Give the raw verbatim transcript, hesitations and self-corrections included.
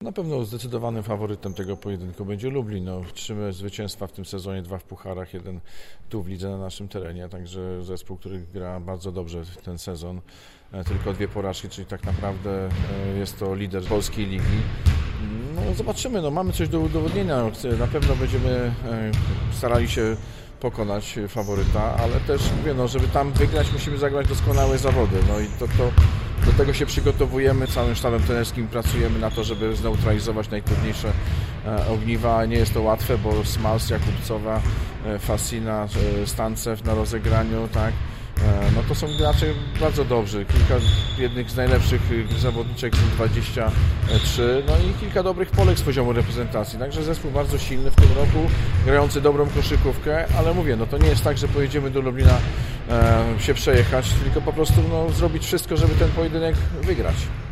Na pewno zdecydowanym faworytem tego pojedynku będzie Lublin. No, trzy zwycięstwa w tym sezonie, dwa w pucharach, jeden tu w lidze na naszym terenie, także zespół, który gra bardzo dobrze ten sezon. Tylko dwie porażki, czyli tak naprawdę jest to lider polskiej ligi. No, zobaczymy, no, mamy coś do udowodnienia. Na pewno będziemy starali się pokonać faworyta, ale też mówię, no, żeby tam wygrać, musimy zagrać doskonałe zawody. No i to, to, do tego się przygotowujemy, całym sztabem trenerskim pracujemy na to, żeby zneutralizować najtrudniejsze ogniwa. Nie jest to łatwe, bo Smals, Jakubcowa, Fasina, Stancew na rozegraniu, tak? No to są gracze bardzo dobrzy, kilka jednych z najlepszych zawodniczek z dwadzieścia trzy, no i kilka dobrych Polek z poziomu reprezentacji, także zespół bardzo silny w tym roku, grający dobrą koszykówkę, ale mówię, no to nie jest tak, że pojedziemy do Lublina e, się przejechać, tylko po prostu no, zrobić wszystko, żeby ten pojedynek wygrać.